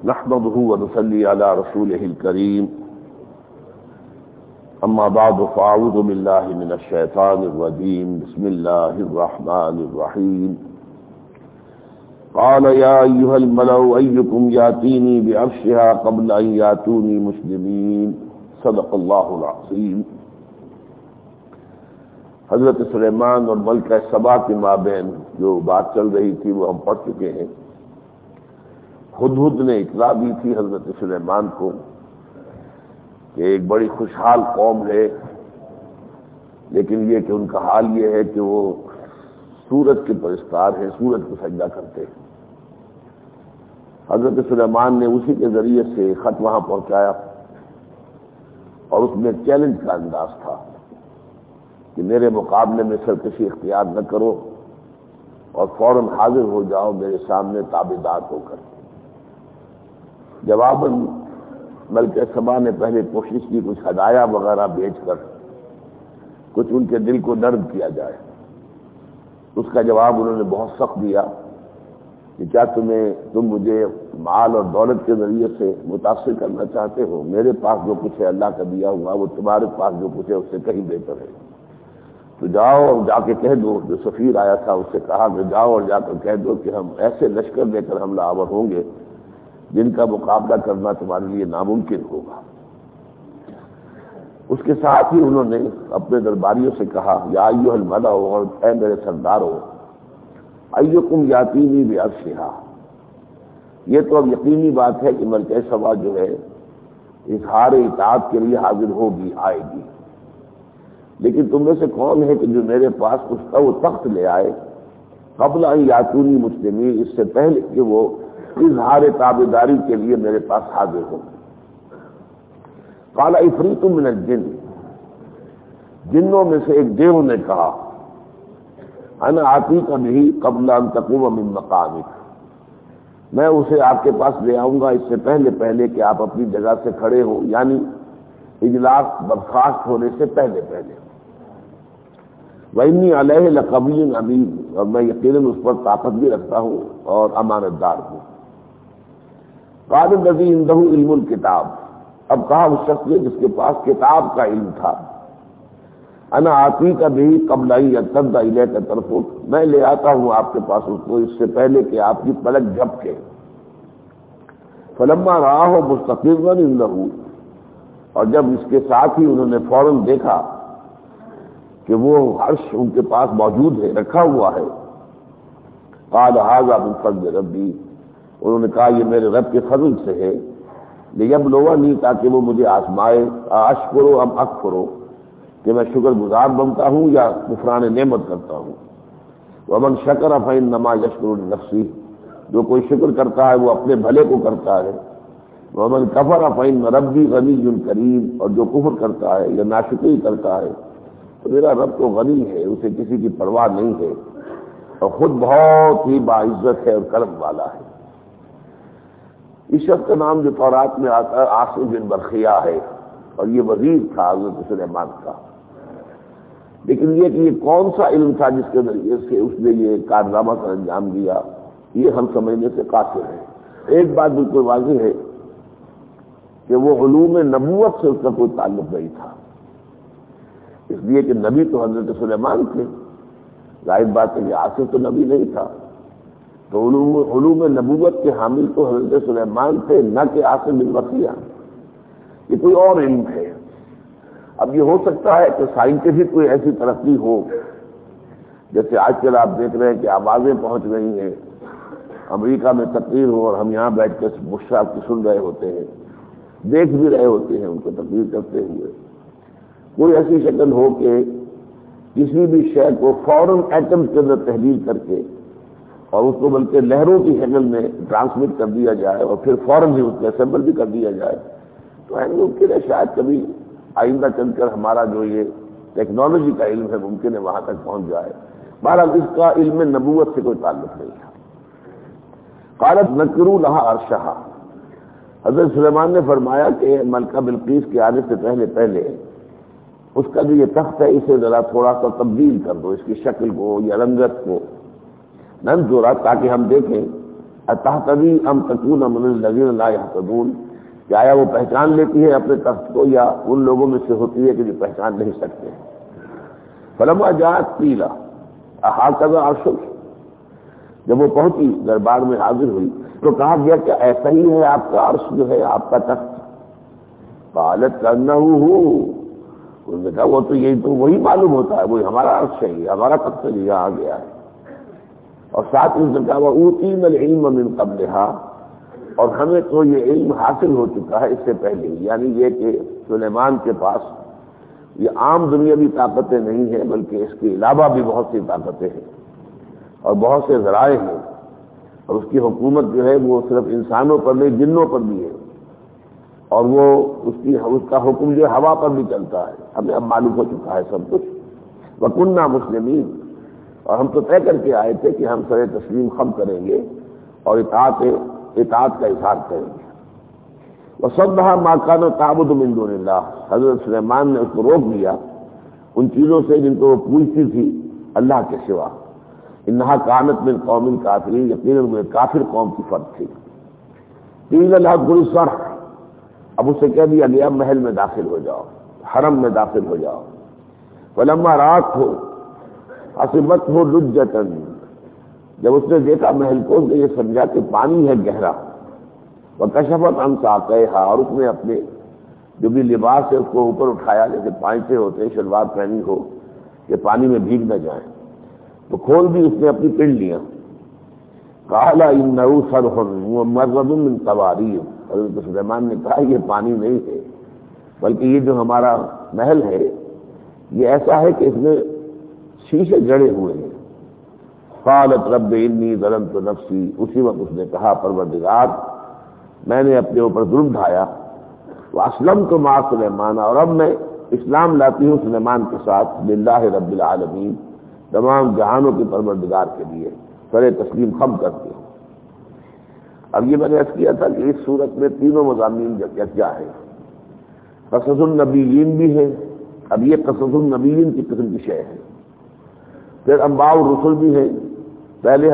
نحمده ونصلي على رسوله الكريم اما بعد فاعوذ بالله من الشيطان الرجيم بسم الله الرحمن الرحيم قال يا ايها الملأ ايكم ياتيني بعرشها قبل ان ياتوني مسلمين صدق الله العظيم۔ حضرت سلیمان اور ملکہ سبا کے مابین جو بات چل رہی تھی وہ ہم پڑھ چکے ہیں۔ ہدہد نے اطلاع دی تھی حضرت سلیمان کو کہ ایک بڑی خوشحال قوم ہے، لیکن یہ کہ ان کا حال یہ ہے کہ وہ سورج کے پرستار ہیں، سورج کو سجدہ کرتے ہیں۔ حضرت سلیمان نے اسی کے ذریعے سے خط وہاں پہنچایا اور اس میں چیلنج کا انداز تھا کہ میرے مقابلے میں سرکشی اختیار نہ کرو اور فوراً حاضر ہو جاؤ میرے سامنے تابعدار ہو کر۔ جواباً ملکہ سبا نے پہلے کوشش کی کچھ ہدایہ وغیرہ بھیج کر کچھ ان کے دل کو نرم کیا جائے۔ اس کا جواب انہوں نے بہت سخت دیا کہ کیا تم مجھے مال اور دولت کے ذریعے سے متاثر کرنا چاہتے ہو؟ میرے پاس جو کچھ ہے اللہ کا دیا ہوا، وہ تمہارے پاس جو کچھ ہے اس سے کہیں بہتر ہے۔ تو جاؤ اور جا کے کہہ دو، جو سفیر آیا تھا اس سے کہا کہ جاؤ اور جا کر کہہ دو کہ ہم ایسے لشکر لے کر حملہ آور ہوں گے جن کا مقابلہ کرنا تمہارے لیے ناممکن ہوگا۔ اس کے ساتھ ہی انہوں نے اپنے درباریوں سے کہا یا ایھا الملأ، اور اے میرے سرداروں، ایکم یاتینی بعرشھا، یہ تو اب یقینی بات ہے کہ ملکہ سبا جو ہے اظہار اطاعت کے لیے حاضر ہوگی، آئے گی، لیکن تم میں سے کون ہے کہ جو میرے پاس اس کا وہ تخت لے آئے قبل ان یاتونی مسلمین، اس سے پہلے کہ وہ اظہار تابعداری کے لیے میرے پاس حاضر ہو۔ قال عفریت من الجن، جنوں میں سے ایک دیو نے کہا انا آتیک بہ قبل ان تقوم من مقامک، میں اسے آپ کے پاس لے آؤں گا اس سے پہلے کہ آپ اپنی جگہ سے کھڑے ہو، یعنی اجلاس برخاست ہونے سے پہلے۔ وَإِنِّي عَلَيْهِ لَقَوِيٌّ أَمِينٌ، اور میں یقیناً اس پر طاقت بھی رکھتا ہوں اور امانت دار ہوں۔ قَالَ الَّذِي عِندَهُ عِلْمُ الْكِتَابِ، اب کہا اس شخص نے جس کے پاس کتاب کا علم تھا، انا آتیک بہ قبل ان یرتد الیک طرفک، میں لے آتا ہوں آپ کے پاس اس کو اس سے پہلے کہ آپ کی پلک جھپکے۔ فلما رآہ مستقرا عنده، اور جب اس کے ساتھ ہی انہوں نے فوراً دیکھا کہ وہ عرش ان کے پاس موجود ہے، رکھا ہوا ہے، قال ھذا من فضل ربی، انہوں نے کہا یہ میرے رب کے فضل سے ہے، لیبلونی، تاکہ وہ مجھے آزمائے، اشکر ام اکفر، کہ میں شکر گزار بنتا ہوں یا کفران نعمت کرتا ہوں۔ ومن شکر فانما یشکر لنفسہ، جو کوئی شکر کرتا ہے وہ اپنے بھلے کو کرتا ہے۔ ومن کفر فان ربی غنی کریم، اور جو کفر کرتا ہے یا ناشکری کرتا ہے تو میرا رب تو غنی ہے، اسے کسی کی پرواہ نہیں ہے اور خود بہت ہی باعزت ہے اور کرم والا ہے۔ اس شخص کا نام جو تورات میں آتا ہے عاصم بن برخیہ ہے، اور یہ وزیر تھا حضرت سلیمان کا۔ لیکن یہ کہ یہ کون سا علم تھا جس کے ذریعے سے اس نے یہ کارنامہ کا انجام دیا، یہ ہم سمجھنے سے قاصر ہے۔ ایک بات بالکل واضح ہے کہ وہ علوم نبوت سے اس کا کوئی تعلق نہیں تھا، اس لیے کہ نبی تو حضرت سلیمان تھے، ظاہر بات ہے کہ عاصم تو نبی نہیں تھا، تو علوم نبوت کے حامل تو حضرت سلیمان تھے، نہ کہ عاصم بن برخیہ۔ یہ کوئی اور علم ہے۔ اب یہ ہو سکتا ہے کہ سائنٹیفک کوئی ایسی ترقی ہو، جیسے آج کل آپ دیکھ رہے ہیں کہ آوازیں پہنچ رہی ہیں، امریکہ میں تقریر ہو اور ہم یہاں بیٹھ کے مشاہد کی سن رہے ہوتے ہیں، دیکھ بھی رہے ہوتے ہیں ان کو تقریر کرتے ہوئے۔ کوئی ایسی شکل ہو کہ کسی بھی شے کو فوراً ایٹم کے اندر تحلیل کر کے اور اس کو بلکہ لہروں کی شکل میں ٹرانسمٹ کر دیا جائے اور پھر فوراً ہی اس کو اسمبل بھی کر دیا جائے، تو ممکن ہے شاید کبھی آئندہ چل کر ہمارا جو یہ ٹیکنالوجی کا علم ہے ممکن ہے وہاں تک پہنچ جائے۔ بہرحال اس کا علم نبوت سے کوئی تعلق نہیں ہے۔ قالت نکروا لها عرشها، حضرت سلیمان نے فرمایا کہ ملکہ بلقیس کے آنے سے پہلے اس کا جو یہ تخت ہے اسے ذرا تھوڑا سا تبدیل کر دو، اس کی شکل کو یا رنگت کو، ننظرا، تاکہ ہم دیکھیں اتہتدی ام تکون من الذین لا یہتدون، کہ آیا وہ پہچان لیتی ہے اپنے تخت کو یا ان لوگوں میں سے ہوتی ہے کہ جو پہچان نہیں سکتے. فلما جاءت قیل اہکذا عرشک، جب وہ پہنچی دربار میں حاضر ہوئی تو کہا گیا کہ ایسا ہی ہے آپ کا عرش جو ہے آپ کا تخت. قالت انہ ہو، انہوں نے کہا وہ تو یہی تو وہی معلوم ہوتا ہے، وہی ہمارا عرش ہے، یہ ہمارا تخت ہے، یہاں آ گیا ہے. اور ساتھ اس نے کہا وَأُوتِينَا الْعِلْمَ مِنْ قَبْلِهَا، اور ہمیں تو یہ علم حاصل ہو چکا ہے اس سے پہلے. یعنی یہ کہ سلیمان کے پاس یہ عام دنیاوی طاقتیں نہیں ہیں بلکہ اس کے علاوہ بھی بہت سی طاقتیں ہیں اور بہت سے ذرائع ہیں، اور اس کی حکومت جو ہے وہ صرف انسانوں پر نہیں جنوں پر بھی ہے، اور وہ اس کا حکم جو ہوا پر بھی چلتا ہے. ہمیں اب معلوم ہو چکا ہے سب کچھ. وَكُنَّا مُسْلِمِينَ، اور ہم تو طے کر کے آئے تھے کہ ہم سر تسلیم خم کریں گے اور اطاعت کا اظہار کریں گے. وَصَدَّهَا مَا كَانَ تَعْبُدُ مِن دُونِ اللَّهِ، حضرت سلیمان نے اس کو روک دیا ان چیزوں سے جن کو وہ پوجتی تھی اللہ کے سوا. انها كانت من قوم کافرین، یقیناً وہ کافر قوم کی فرد تھی. قیل لها ادخلي الصرح، اب اسے کہہ دیا گیا محل میں داخل ہو جاؤ، حرم میں داخل ہو جاؤ. فلما رأته حسبته لجة، جب اس نے دیکھا محل کو تو یہ سمجھا کہ پانی ہے گہرا. وکشفت عن ساقیها، اور اس نے اپنے جو بھی لباس ہے اس کو اوپر اٹھایا جیسے پائنچے ہوتے شلوار پہنی ہو کہ پانی میں بھیگ نہ جائیں، تو کھول بھی اس نے اپنی پنڈلیاں. قال انه صرح ممرد من قواریر، حضرت سلیمان نے کہا یہ پانی نہیں ہے بلکہ یہ جو ہمارا محل ہے یہ ایسا ہے کہ اس میں شیشے جڑے ہوئے ہیں. قالت رب انی ظلمت نفسی، اسی وقت اس نے کہا پروردگار میں نے اپنے اوپر ظلم ڈھایا. واسلمت مع سلیمان، اور اب میں اسلام لاتی ہوں سلیمان کے ساتھ للہ رب العالمین، تمام جہانوں کے پروردگار کے لیے سر تسلیم خم کرتی ہوں. اب یہ میں نے عرض کیا تھا کہ اس صورت میں تینوں مضامین یکجا ہے، قصص النبیین بھی ہے. اب یہ قصص النبیین کی قسم کی شے ہے. پھر انباء الرسل بھی ہے. پہلے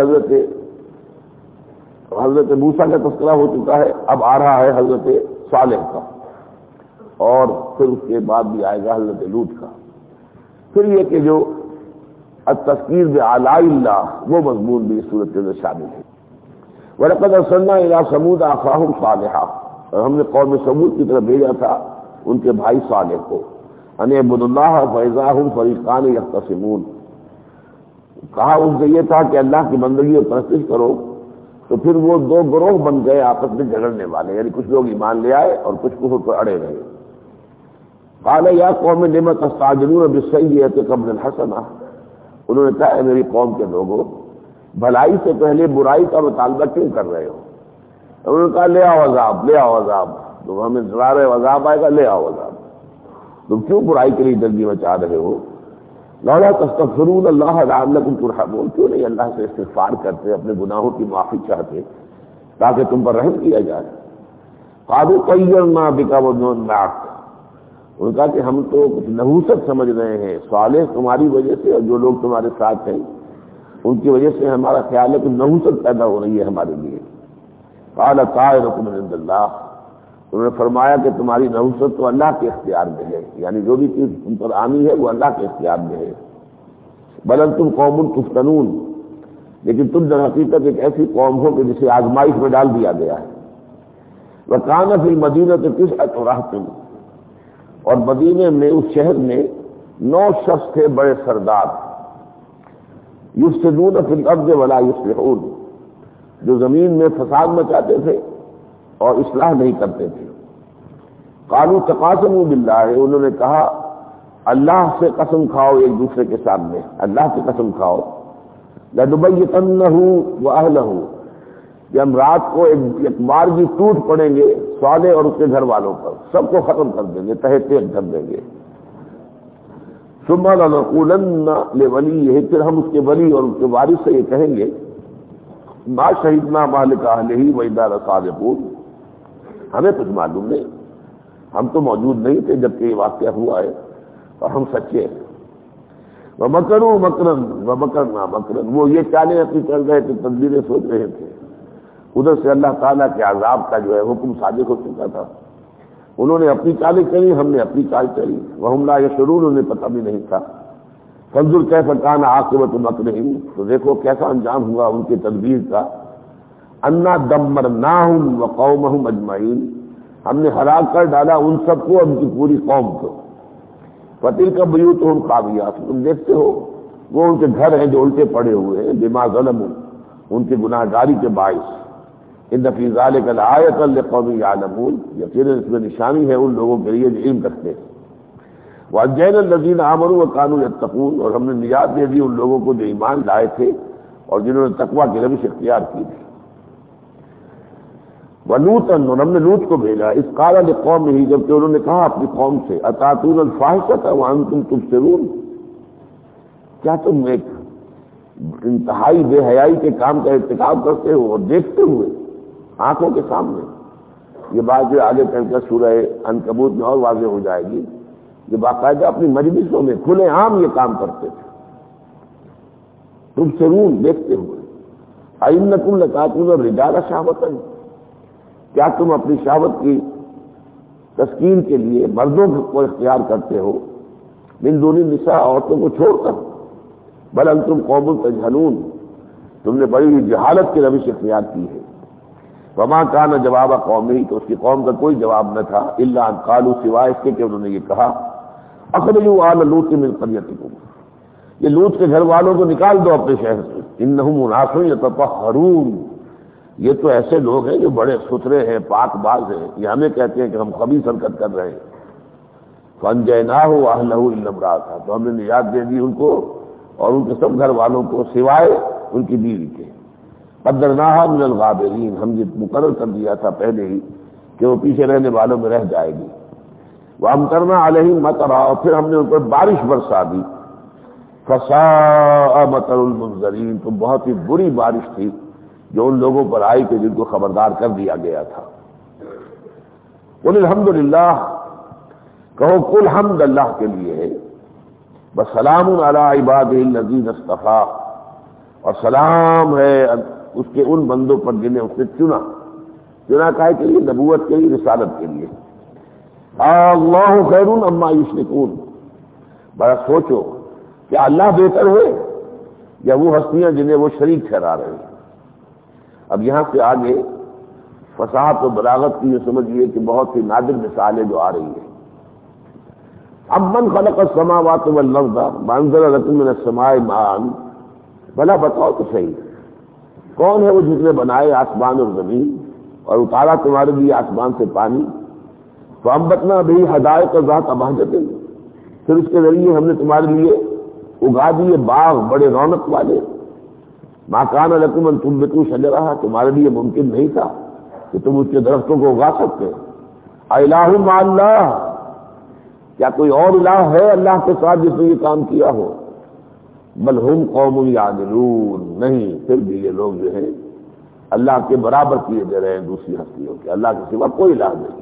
حضرت موسیٰ کا تذکرہ ہو چکا ہے، اب آ رہا ہے حضرت صالح کا، اور پھر اس کے بعد بھی آئے گا حضرت لوط کا. پھر یہ کہ جو التذکیر بآلاء اللہ، وہ مضمون بھی اس صورت کے اندر شامل ہے. وَلَقَدْ أَرْسَلْنَا إِلَىٰ ثَمُودَ أَخَاهُمْ صَالِحًا، اور ہم نے قوم ثمود کی طرف بھیجا تھا ان کے بھائی صالح کو. أَنِ اعْبُدُوا اللَّهَ فَإِذَا هُمْ فَرِيقَانِ يَخْتَصِمُونَ، کہا ان سے یہ تھا کہ اللہ کی بندگی اور پرستش کرو، تو پھر وہ دو گروہ بن گئے آپس میں جھگڑنے والے، یعنی کچھ لوگ ایمان لے آئے اور کچھ کفر پر اڑے رہے. قال یا قوم لم تستعجلون بالسیئۃ قبل الحسنہ، انہوں نے کہا اے میری قوم کے لوگوں بھلائی سے پہلے برائی کا مطالبہ کیوں کر رہے ہو؟ انہوں نے کہا لے آؤ عذاب، لے آؤ عذاب، تم ہمیں ڈرا رہے ہو عذاب آئے گا، لے آؤ عذاب. تم کیوں برائی کے لیے جلدی مچا رہے ہو؟ لولا تستغفرون اللہ لعلکم ترحمون، کیوں نہیں اللہ سے استغفار کرتے، اپنے گناہوں کی معافی چاہتے تاکہ تم پر رحم کیا جائے. قالوا طیرنا بک ومن معک، ان کا کہ ہم تو کچھ نحوست سمجھ رہے ہیں صالح تمہاری وجہ سے اور جو لوگ تمہارے ساتھ ہیں ان کی وجہ سے ہمارا خیال ہے کہ نحوست پیدا ہو رہی ہے ہمارے لیے. قال طائرکم من عند اللہ، انہوں نے فرمایا کہ تمہاری نحوست تو اللہ کے اختیار میں ہے، یعنی جو بھی چیز تم پر آنی ہے وہ اللہ کے اختیار میں ہے. بل انتم قوم تفتنون، لیکن تم در حقیقت ایک ایسی قوم ہو کہ جسے آزمائش میں ڈال دیا گیا ہے. وکان فی المدینۃ تسعۃ رہط، اور مدینے میں اس شہر میں 9 شخص تھے بڑے سردار. یفسدون فی الارض ولا یصلحون، جو زمین میں فساد مچاتے تھے اور اصلاح نہیں کرتے تھے. قالوا تقاسموا باللہ، انہوں نے کہا اللہ سے قسم کھاؤ ایک دوسرے کے سامنے، اللہ کی قسم کھاؤ. لنبیتنہ واہلہ، کہ ہم رات کو ایک بار بھی ٹوٹ پڑیں گے صالح اور اس کے گھر والوں پر، سب کو ختم کر دیں گے، تہہ تیغ کر دیں گے. ثم لنقولن لولیہ، پھر ہم اس کے ولی اور اس کے وارث سے یہ کہیں گے ما شہدنا مہلک اہلہ وانا لصادقون، ہمیں کچھ معلوم نہیں، ہم تو موجود نہیں تھے جبکہ یہ واقعہ ہوا ہے اور ہم سچے ہیں. ومکروا مکرا ومکرنا مکرا، وہ یہ چالیں اپنی چل رہے تھے، تدبیریں سوچ رہے تھے ادھر سے اللہ تعالیٰ کے عذاب کا جو ہے حکم صادق ہو چکا تھا. انہوں نے اپنی چالیں چلی، ہم نے اپنی چال چلی. وہم لا یشعرون، انہیں پتہ بھی نہیں تھا. فانظر کیف کان عاقبۃ مکرہم، تو دیکھو کیسا انجام ہوا ان کی تدبیر کا. انا دمرناہم وقومہم اجمعین، ہم نے ہلاک کر ڈالا ان سب کو، ان کی پوری قوم کو. فتلک بیوتہم خاویات، تم دیکھتے ہو وہ ان کے گھر ہیں جو الٹے پڑے ہوئے ہیں، بما ظلموا، ان کی گناہ گاری کے باعث. ان فی ذلک لآیۃ لقوم یعلمون، یقیناً اس میں نشانی ہے ان لوگوں کے لیے جو علم رکھتے ہیں. وانجینا الذین آمنوا وکانوا یتقون، اور ہم نے نجات دے دی ان لوگوں کو جو ایمان لائے تھے اور جنہوں نے تقویٰ کی روش اختیار کی تھی. ولوطاً، اور ہم نے لوط کو بھیجا، اذ قال لقومہ، جبکہ انہوں نے کہا اپنی قوم سے، اتاتون الفاحشۃ وانتم تبصرون، کیا تم ایک انتہائی بے حیائی کے کام کا ارتکاب کرتے ہو اور دیکھتے ہوئے آنکھوں کے سامنے. یہ بات جو آگے چل کر سورہ عنکبوت میں اور واضح ہو جائے گی، جو باقاعدہ اپنی مجلسوں میں کھلے عام یہ کام کرتے تھے. تبصرون، دیکھتے ہوئے. ائنکم لتاتون الرجال شہوۃ، کیا تم اپنی شہوت کی تسکین کے لیے مردوں کو اختیار کرتے ہو، من دون النساء، عورتوں کو چھوڑ کر. بل انتم قوم تجہلون، تم نے بڑی جہالت کی روش اختیار کی ہے. وما کان جواب قومی، تو اس کی قوم کا کوئی جواب نہ تھا، الا ان قالوا، سوائے اس کے کہ انہوں نے یہ کہا، اخرجوا آل لوط من قريتكم، یہ لوط کے گھر والوں کو نکال دو اپنے شہر سے. انہم اناس یتطہرون، یہ تو ایسے لوگ ہیں جو بڑے ستھرے ہیں، پاک باز ہیں. یہ ہمیں کہتے ہیں کہ ہم خبیث حرکت کر رہے ہیں. فانجیناہ واہلہ الا امرأتہ، تو ہم نے نجات دے دی ان کو اور ان کے سب گھر والوں کو سوائے ان کی بیوی کے. قدرناہا من الغابرین، ہم یہ مقرر کر دیا تھا پہلے ہی کہ وہ پیچھے رہنے والوں میں رہ جائے گی. وامطرنا علیہم مطرا، اور پھر ہم نے ان پر بارش برسا دی. فساء مطر المنذرین، تو بہت ہی بری بارش تھی جو ان لوگوں پر آئی کہ جن کو خبردار کر دیا گیا تھا. قل الحمدللہ، کہو کل حمد اللہ کے لیے ہے. وسلام علی عبادہ الذین اصطفیٰ، اور سلام ہے اس کے ان بندوں پر جنہیں اس نے چنا. چنا کائے کے لیے؟ نبوت کے لیے، رسالت کے لیے. اللہ خیر اما یشرکون، بڑا سوچو کیا اللہ بہتر ہے یا وہ ہستیاں جنہیں وہ شریک ٹھہرا رہے ہیں. اب یہاں سے آگے فصاحت و بلاغت کی یہ سمجھیے کہ بہت سی نادر مثالیں جو آ رہی ہیں. اب من خلق السماوات والارض وانزل لکم من السماء ماء، بھلا بتاؤ تو صحیح کون ہے وہ جس نے بنائے آسمان اور زمین اور اتارا تمہارے لیے آسمان سے پانی. فانبتنا بھی حدائق ذات بہجت، پھر اس کے ذریعے ہم نے تمہارے لیے اگا دیے باغ بڑے رونق والے. ما کان لکم ان تنبتوا شجرہا، تمہارے لیے ممکن نہیں تھا کہ تم اس کے درختوں کو اگا سکتے. الہ مع اللہ، کیا کوئی اور الہ ہے اللہ کے ساتھ جس نے یہ کام کیا ہو؟ بل ہم قوم یعدلون، نہیں پھر بھی یہ لوگ جو ہیں اللہ کے برابر کیے دے رہے ہیں دوسری ہستیوں کے، اللہ کے سوا کوئی الہ نہیں.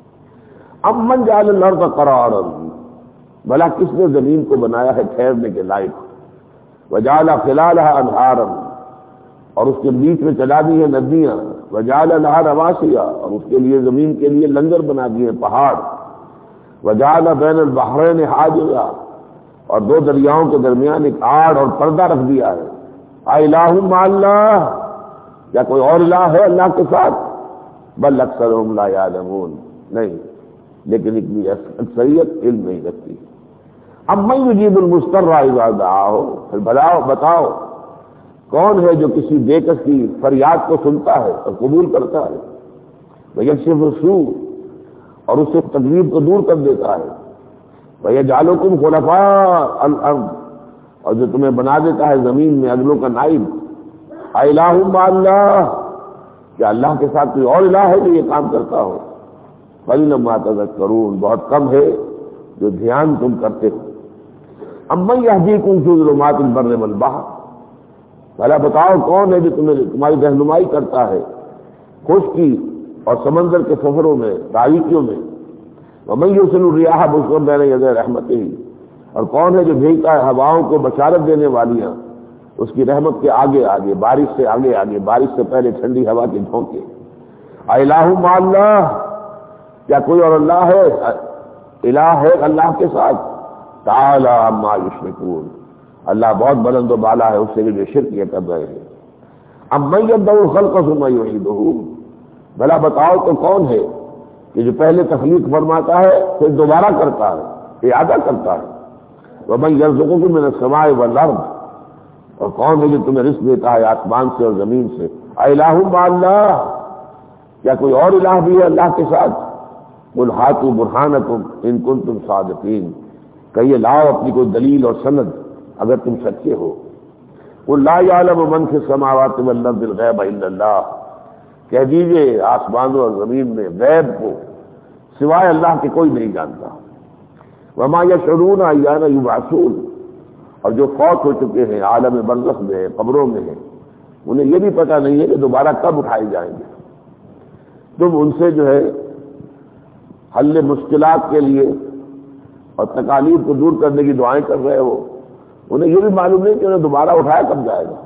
امن جعل الارض قرارا، بھلا کس نے زمین کو بنایا ہے ٹھہرنے کے لائق. وجعل خلالها انہارا، اور اس کے بیچ میں چلا دی ہے ندیاں. وجعل لها رواسي، اور اس کے لیے زمین کے لیے لنگر بنا دیے پہاڑ. وجعل بین البحرین حاجزا، اور دو دریاؤں کے درمیان ایک آڑ اور پردہ رکھ دیا ہے. الہ مع اللہ، کیا کوئی اور الہ ہے اللہ کے ساتھ؟ بل اکثرهم لا یعلمون، نہیں لیکن اتنی اکثریت علم نہیں رکھتی. امن یجیب المضطر اذا دعاہ، پھر بتاؤ کون ہے جو کسی بے کس کی فریاد کو سنتا ہے اور قبول کرتا ہے. ویکشف السوء، اور اس سے تکلیف کو دور کر دیتا ہے. ویجعلکم خلفاء الارض، اور جو تمہیں بنا دیتا ہے زمین میں اگلوں کا نائب. الہ مع اللہ، کیا اللہ کے ساتھ کوئی اور الہ ہے جو یہ کام کرتا ہو؟ قلیلا ما تذکرون، بہت کم ہے جو دھیان تم کرتے ہو. امن یہدیکم فی ظلمات البر والبحر، بھلا بتاؤ کون ہے جو تمہاری رہنمائی کرتا ہے خشکی اور سمندر کے سفروں میں، تاریکیوں میں. ومن یرسل الرياح بشرا بین یدی رحمتہ، اور کون ہے جو بھیجتا ہے ہواؤں کو بشارت دینے والیاں اس کی رحمت کے آگے آگے، بارش سے آگے آگے، بارش سے پہلے ٹھنڈی ہوا کے جھونکے۔ الہ مع اللہ، کیا کوئی اور اللہ ہے؟ الہ ہے اللہ کے ساتھ؟ تعالی عما یشرکون، اللہ بہت بلند و بالا ہے اس سے جو شرک یہ کر رہے ہیں۔ امن یبدأ الخلق ثم یعیدہ، بھلا بتاؤ تو کون ہے کہ جو پہلے تخلیق فرماتا ہے پھر دوبارہ کرتا ہے، اعادہ کرتا ہے۔ ومن یرزقکم من السماء والارض، اور کون ہے جو تمہیں رزق دیتا ہے آسمان سے اور زمین سے۔ الہ مع اللہ، کیا کوئی اور الہ بھی ہے اللہ کے ساتھ؟ قل ہاتوا برہانکم ان کنتم صادقین، کہیے لاؤ اپنی کوئی دلیل اور سند اگر تم سچے ہو۔ قل لا یعلم من فی السماوات والارض الغیب الا اللہ، کہہ دیجئے آسمانوں اور زمین میں غیب کو سوائے اللہ کے کوئی نہیں جانتا۔ وما یشعرون ایان یبعثون، اور جو فوت ہو چکے ہیں عالم برزخ میں ہیں، قبروں میں ہیں، انہیں یہ بھی پتہ نہیں ہے کہ دوبارہ کب اٹھائے جائیں گے۔ تم ان سے جو ہے حل مشکلات کے لیے اور تکالیف کو دور کرنے کی دعائیں کر رہے ہو، انہیں یہ بھی معلوم نہیں کہ انہیں دوبارہ اٹھایا کب جائے گا۔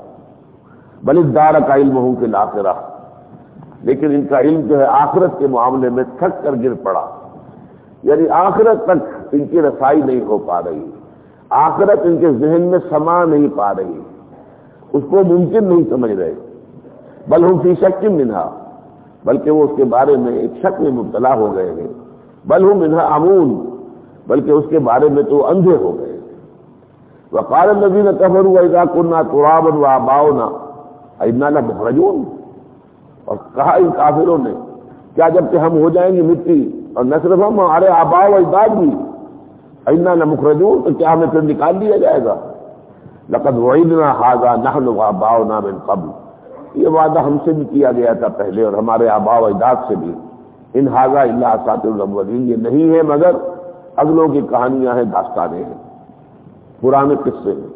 بل الدارک علمہ فی الآخرہ، لیکن ان کا علم جو ہے آخرت کے معاملے میں تھک کر گر پڑا، یعنی آخرت تک ان کی رسائی نہیں ہو پا رہی، آخرت ان کے ذہن میں سما نہیں پا رہی، اس کو ممکن نہیں سمجھ رہے۔ بل ہم فی شک منہا، بلکہ وہ اس کے بارے میں ایک شک میں مبتلا ہو گئے ہیں۔ بل ہم منہا عمون، بلکہ اس کے بارے میں تو اندھے ہو گئے۔ وقال الذین کفروا اذا کنا ترابا وآباؤنا انا لمخرجون، اور کہا ان کافروں نے کیا جب کہ ہم ہو جائیں گے مٹی، اور نہ صرف ہم، ہمارے آباء و اجداد بھی، انا لمخرجون، تو کیا ہمیں پھر نکال دیا جائے گا؟ لقد وعدنا هذا نحن وآباؤنا من قبل، یہ وعدہ ہم سے بھی کیا گیا تھا پہلے اور ہمارے آباء و اجداد سے بھی۔ ان هذا الا اساطیر الاولین، یہ نہیں ہے مگر اگلوں کی کہانیاں ہیں، داستانیں ہیں، پرانے قصے ہیں۔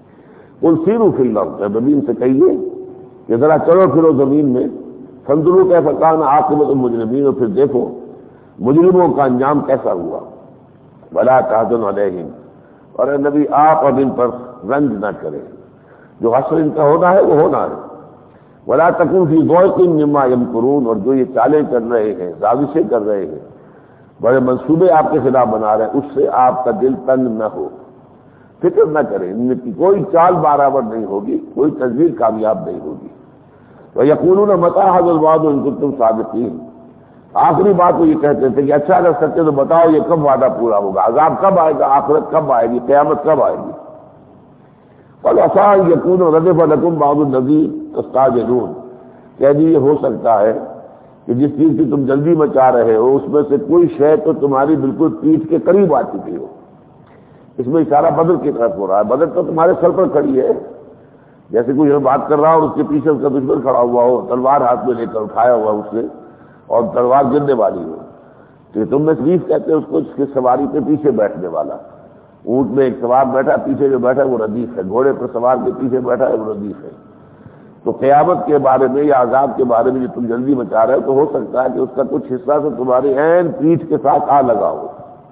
قل سیروا فی الارض، زمین سے کہیے کہ ذرا چلو پھرو زمین میں، فانظروا کیف کان عاقبۃ المجرمین، اور پھر دیکھو مجرموں کا انجام کیسا ہوا۔ ولا تحزن علیہم، اور اے نبی آپ اب ان پر رنج نہ کریں، جو حشر ان کا ہونا ہے وہ ہونا ہے۔ ولا تکن فی ضیق مما یمکرون، اور جو یہ چالیں کر رہے ہیں، سازشیں کر رہے ہیں، بڑے منصوبے آپ کے خلاف بنا رہے ہیں، اس سے آپ کا دل تنگ نہ ہو، فکر نہ کریں، ان کی کوئی چال برابر نہیں ہوگی، کوئی تدبیر کامیاب نہیں ہوگی۔ وَيَقُولُونَ مَتَىٰ هَٰذَا الْوَعْدُ إِن كُنتُمْ صَادِقِينَ، آخری بات وہ یہ کہتے تھے کہ اچھا اگر سچے تو بتاؤ یہ کب وعدہ پورا ہوگا، عذاب کب آئے گا، آخرت کب آئے گی، قیامت کب آئے گی۔ قَالْ عَسَىٰ أَن يَكُونَ رَدِفَ لَكُم بَعْضُ الَّذِي تَسْتَعْجِلُونَ، کہہ دیجیے ہو سکتا ہے کہ جس چیز کی تم جلدی مچا رہے ہو اس میں سے کوئی شے تو تمہاری بالکل پیٹھ کے قریب آ چکی ہو۔ اس میں اشارہ بدر کی طرف ہو رہا ہے، بدر تو تمہارے سر پر کھڑی ہے، جیسے کوئی بات کر رہا ہو اور اس کے پیچھے اس کا دشمن کھڑا ہوا ہو، تلوار ہاتھ میں لے کر اٹھایا ہوا اس نے، اور تلوار گرنے والی ہو، تو تم میں ردیف کہتے ہیں اس کو، اس کی سواری کے پیچھے بیٹھنے والا۔ اونٹ میں ایک سوار بیٹھا، پیچھے جو بیٹھا وہ ردیف ہے، گھوڑے پر سوار کے پیچھے بیٹھا ہے وہ ردیف ہے۔ تو قیامت کے بارے میں یا عذاب کے بارے میں جو تم جلدی مچا رہے ہو تو ہو سکتا ہے کہ اس کا کچھ حصہ تو تمہاری عین پیٹھ کے ساتھ آ لگا ہو۔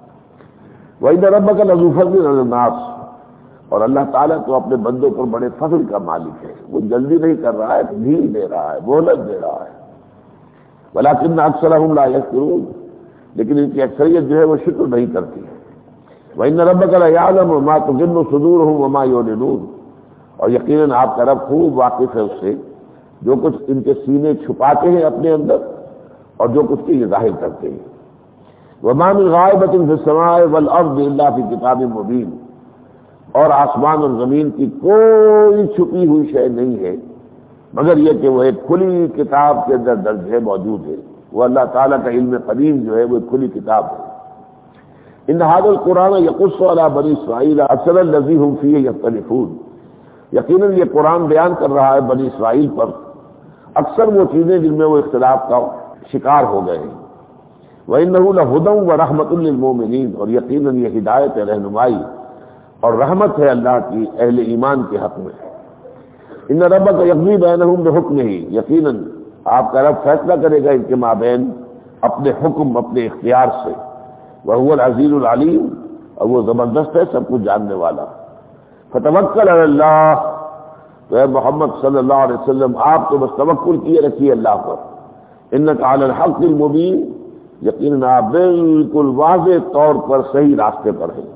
وَإِنَّ رَبَّكَ لَذُو فَضْلٍ عَلَى النَّاسِ، اور اللہ تعالیٰ تو اپنے بندوں پر بڑے فضل کا مالک ہے، وہ جلدی نہیں کر رہا ہے، ڈھیل دے رہا ہے، مہلت دے رہا ہے۔ وَلَٰكِنَّ أَكْثَرَهُمْ لَا يَشْكُرُونَ، لیکن ان کی اکثریت جو ہے وہ شکر نہیں کرتی ہے۔ وَإِنَّ رَبَّكَ لَيَعْلَمُ مَا تُكِنُّ صُدُورُهُمْ وَمَا يُعْلِنُونَ، اور یقیناً آپ کا رب خوب واقف ہے اس سے جو کچھ ان کے سینے چھپاتے ہیں اپنے اندر اور جو کچھ کی ظاہر کرتے ہیں۔ وَمَا مِنْ غَائِبَةٍ فِي السَّمَاءِ وَالْأَرْضِ إِلَّا فِي كِتَابٍ مُبِينٍ، اور آسمان اور زمین کی کوئی چھپی ہوئی شے نہیں ہے مگر یہ کہ وہ ایک کھلی کتاب کے اندر درج ہے، موجود ہے۔ وہ اللہ تعالیٰ کا علم قدیم جو ہے وہ ایک کھلی کتاب ہے۔ إِنَّ هَٰذَا الْقُرْآنَ يَقُصُّ عَلَىٰ بَنِي إِسْرَائِيلَ أَحْسَنَ الَّذِي هُمْ فِيهِ يَخْتَلِفُونَ، یقیناً یہ قرآن بیان کر رہا ہے بنی اسرائیل پر اکثر وہ چیزیں جن میں وہ اختلاف کا شکار ہو گئے ہیں۔ وَإِنَّهُ لَهُدًى وَرَحْمَةٌ لِّلْمُؤْمِنِينَ، اور یقیناً یہ ہدایت ہے، رہنمائی اور رحمت ہے اللہ کی اہل ایمان کے حق میں۔ إِنَّ رَبَّكَ يَقْضِي بَيْنَهُمْ بِحُكْمِهِ، یقیناً آپ کا رب فیصلہ کرے گا ان کے مابین اپنے حکم، اپنے اختیار سے۔ وَهُوَ الْعَزِيزُ الْعَلِيمُ، اور وہ زبردست ہے، سب کچھ جاننے والا۔ فَتَوَكَّلْ عَلَى اللَّهِ، تو اے محمد صلی اللہ علیہ وسلم آپ تو بس توکل کیے رکھیے اللہ پر، انک علی الحق المبین، یقیناً آپ بالکل واضح طور پر صحیح راستے پر ہیں۔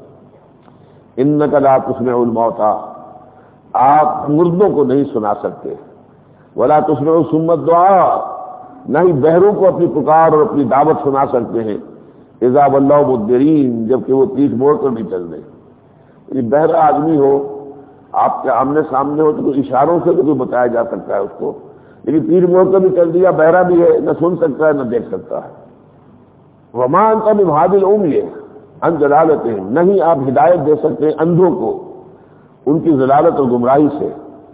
انک لا تسمع الموتى، آپ مردوں کو نہیں سنا سکتے، ولا تسمع صم الدعاء، نہ ہی بہروں کو اپنی پکار اور اپنی دعوت سنا سکتے ہیں، اذا ولوا مدبرین، جبکہ وہ پیٹھ موڑ کر نہیں چل رہے۔ یہ بہرا آدمی ہو، آپ کے آمنے سامنے ہو تو اشاروں سے تو کوئی بتایا جا سکتا ہے اس کو، لیکن پیٹھ موڑ کر بھی چل دیا، بہرا بھی ہے، نہ سن سکتا ہے نہ دیکھ سکتا ہے۔ وما انت بہادی العمی عن ضلالتہم، نہیں آپ ہدایت دے سکتے اندھوں کو ان کی ضلالت اور گمراہی سے۔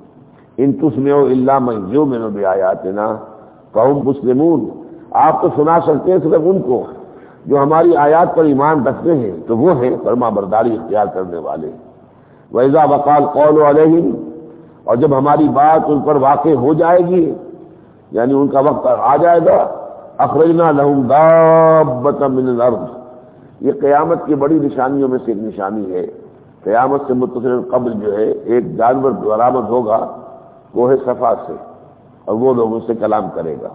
ان تسمعوا الا من یؤمن بآیاتنا فہم مسلمون، آپ تو سنا سکتے ہیں صرف ان کو جو ہماری آیات پر ایمان رکھتے ہیں، تو وہ ہیں فرما برداری اختیار کرنے والے۔ وَإِذَا وَقَعَ الْقَوْلُ عَلَيْهِمْ، اور جب ہماری بات ان پر واقع ہو جائے گی، یعنی ان کا وقت آ جائے گا، اخرجنا لهم دابة من الارض، یہ قیامت کی بڑی نشانیوں میں سے ایک نشانی ہے۔ قیامت سے متصل قبل جو ہے ایک جانور برآمد ہوگا کوہ صفا سے، اور وہ لوگوں سے کلام کرے گا۔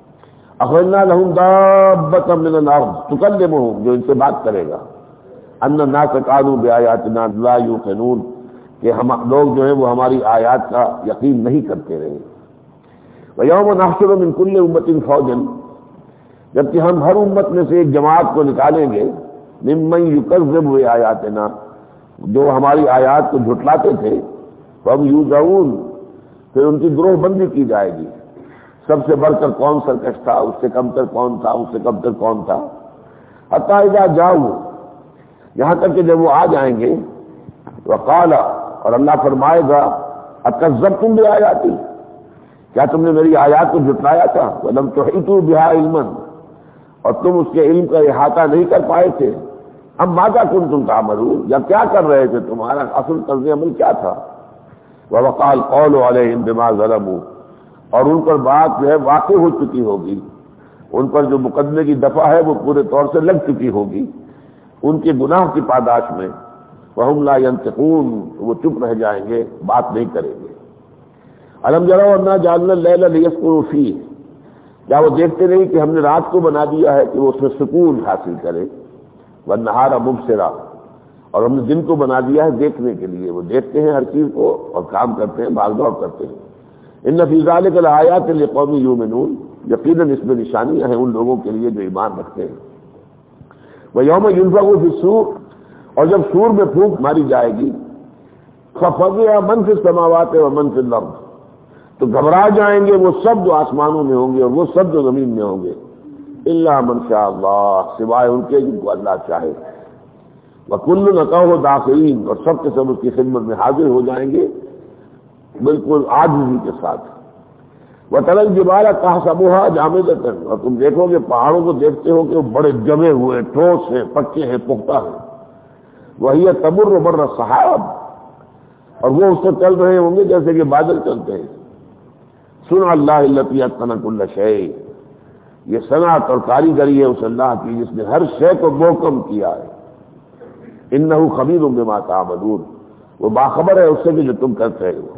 اخرجنا لهم دابة من الارض تكلمهم، جو ان سے بات کرے گا، ان الناس كانوا بآياتنا لا يوقنون، کہ ہم لوگ جو ہیں وہ ہماری آیات کا یقین نہیں کرتے رہے۔ وَيَوْمَ نَحْشُرُ مِنْ كُلِّ أُمَّةٍ فَوْجًا، جبکہ ہم ہر امت میں سے ایک جماعت کو نکالیں گے، ممن یکذب بآیاتنا، جو ہماری آیات کو جھٹلاتے تھے، فَهُمْ یُوزَعُونَ، پھر ان کی گروہ بندی کی جائے گی، سب سے بڑھ کر کون سرکش تھا، اس سے کم تر کون تھا، اس سے کم تر کون تھا، حتیٰ اذا جاؤ، یہاں تک کہ جب وہ آ جائیں گے، وقال، اور اللہ فرمائے گا، اکذبتم بآیاتی، کیا تم نے میری آیات کو جھٹلایا تھا، وَلَمْ تُحِيطُوا بِهَا عِلْمًا، اور تم اس کے علم کا احاطہ نہیں کر پائے تھے، ام ماذا کنتم تعملون، یا کیا کر رہے تھے، تمہارا اصل طرز عمل کیا تھا۔ وَوَقَعَ الْقَوْلُ عَلَيْهِمْ بِمَا ظَلَمُوا، اور ان پر بات جو ہے واقع ہو چکی ہوگی، ان پر جو مقدمے کی دفعہ ہے وہ پورے طور سے لگ چکی ہوگی ان کے گناہ کی پاداش میں۔ وَهُمْ لَا يَنطِقُونَ، وہ چپ رہ جائیں گے، بات نہیں کریں گے۔ أَلَمْ يَرَوْا أَنَّا جَعَلْنَا اللَّيْلَ لِيَسْكُنُوا فِيهِ، کیا وہ دیکھتے نہیں کہ ہم نے رات کو بنا دیا ہے کہ وہ اس میں سکون حاصل کرے، وَالنَّهَارَ مُبْصِرًا، اور ہم نے دن کو بنا دیا ہے دیکھنے کے لیے، وہ دیکھتے ہیں ہر چیز کو اور کام کرتے ہیں، بھاگ دوڑ کرتے ہیں۔ إِنَّ فِي ذَلِكَ لَآيَاتٍ لِقَوْمٍ يُؤْمِنُونَ، یقیناً اس میں نشانیاں ہیں ان لوگوں کے لیے جو ایمان رکھتے ہیں۔ وَيَوْمَ يُنفَخُ فِي الصُّورِ، اور جب سور میں پھونک ماری جائے گی، فَفَزِعَ مَن فِي السَّمَاوَاتِ وَمَن فِي الْأَرْضِ، تو گھبرا جائیں گے وہ سب جو آسمانوں میں ہوں گے اور وہ سب جو زمین میں ہوں گے، الا من شاء اللہ، سوائے ان کے جن کو اللہ چاہے۔ وَكُلٌّ أَتَوْهُ دَاخِرِينَ، اور سب کے سب اس کی خدمت میں حاضر ہو جائیں گے بالکل عاجزی کے ساتھ۔ وَتَرَى الْجِبَالَ تَحْسَبُهَا جَامِدَةً، اور تم دیکھو گے پہاڑوں کو دیکھتے ہو کہ وہ بڑے جمے ہوئے، ٹھوس ہیں، پکے ہیں، پختہ ہیں۔ وَهِيَ تَمُرُّ مَرَّ السَّحَابِ، اور وہ اس سے چل رہے ہوں گے جیسے کہ بادل چلتے ہیں۔ سُنَّ اللَّهِ الَّتِي أَتْقَنَ كُلَّ شَيْءٍ، یہ صنعت اور کاریگری ہے اس اللہ کی جس نے ہر شے کو محکم کیا ہے۔ إِنَّهُ خَبِيرٌ بِمَا تَعْمَلُونَ، وہ باخبر ہے اس سے کہ جو تم کرتے ہو۔